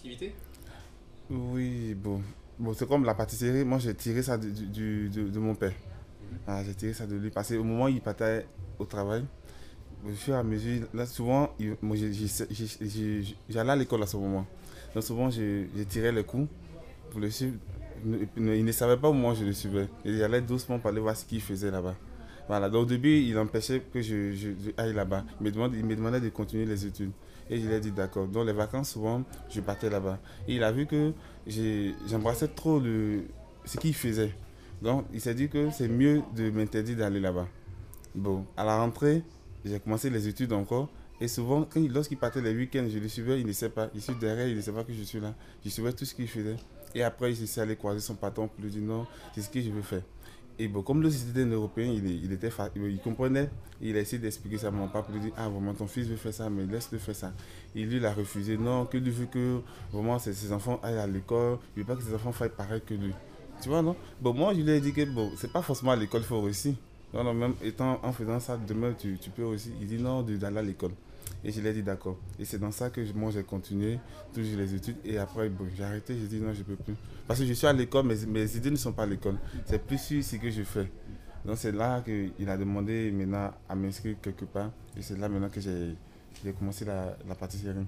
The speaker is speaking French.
activité? Oui, bon, c'est comme la pâtisserie. Moi, j'ai tiré ça de mon père. Mhm. Ah, j'ai tiré ça de lui parce qu'au moment où il partait au travail, au fur et à mesure, là, souvent, moi, j'allais à l'école à ce moment. Donc, souvent, je tirais les coups pour le suivre. Il ne savait pas au moment où je le suivais. Et j'allais doucement pour aller voir ce qu'il faisait là-bas. Voilà, donc au début, il empêchait que je aille là-bas. Il me demandait de continuer les études. Et je lui ai dit d'accord. Donc les vacances, souvent, je partais là-bas. Et il a vu que j'embrassais trop ce qu'il faisait. Donc il s'est dit que c'est mieux de m'interdire d'aller là-bas. Bon, à la rentrée, j'ai commencé les études encore. Et souvent, lorsqu'il partait les week-ends, je le suivais, il ne sait pas. Je suis derrière, il ne sait pas que je suis là. Je suivais tout ce qu'il faisait. Et après, je suis allé croiser son patron pour lui dire non, c'est ce que je veux faire. Et bon, comme le c'était un Européen, il comprenait. Il a essayé d'expliquer ça à mon papa pour lui dire ah, vraiment, ton fils veut faire ça, mais laisse-le faire ça. Et lui, il a refusé. Non, que lui veut que vraiment ses enfants aillent à l'école. Il ne veut pas que ses enfants fassent pareil que lui. Tu vois, non? Bon, moi, je lui ai dit que bon, c'est pas forcément à l'école qu'il faut réussir. Non, non, même étant en faisant ça, demain tu peux aussi. Il dit non, d'aller à l'école. Et je lui ai dit d'accord. Et c'est dans ça que moi j'ai continué, toujours les études. Et après, bon, j'ai arrêté, j'ai dit non, je peux plus. Parce que je suis à l'école, mais mes idées ne sont pas à l'école. C'est plus sur ce que je fais. Donc c'est là qu'il a demandé maintenant à m'inscrire quelque part. Et c'est là maintenant que j'ai commencé la pâtisserie.